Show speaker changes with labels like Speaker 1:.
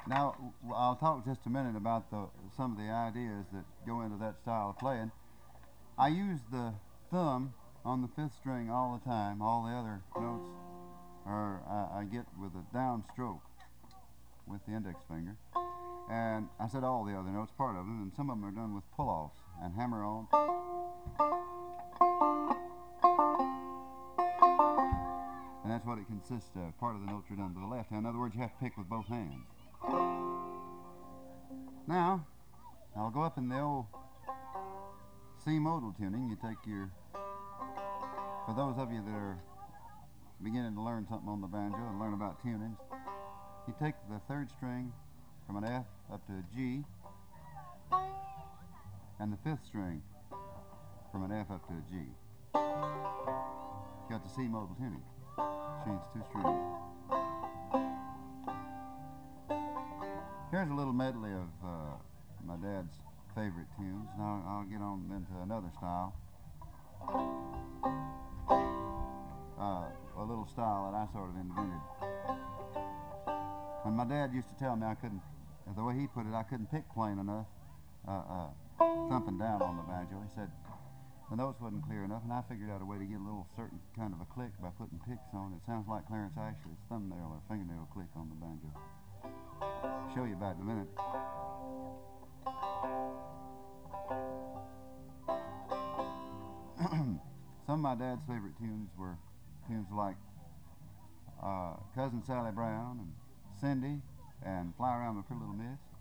Speaker 1: Now, I'll talk just a minute about some of the ideas that go into that style of playing. I use the thumb on the fifth string all the time. All the other notes are I get with a down stroke with the index finger. And I said all the other notes, part of them, and some of them are done with pull-offs and hammer on. And that's what it consists of. Part of the notes are done with the left hand. In other words, you have to pick with both hands. Now, I'll go up in the old C modal tuning. You take your, for those of you that are beginning to learn something on the banjo and learn about tunings, you take the third string from an F up to a G, and the fifth string from an F up to a G. You got the C modal tuning. Change two strings. Here's a little medley of my dad's favorite tunes. Now I'll get on into another style. A little style that I sort of invented. When my dad used to tell me I couldn't, the way he put it, I couldn't pick plain enough, thumping down on the banjo. He said the notes wasn't clear enough, and I figured out a way to get a little certain kind of a click by putting picks on. It sounds like Clarence Ashley's thumbnail or fingernail click on the banjo. I'll show you about it in a minute. Some of my dad's favorite tunes were tunes like Cousin Sally Brown and Cindy and Fly Around the Pretty Little Miss.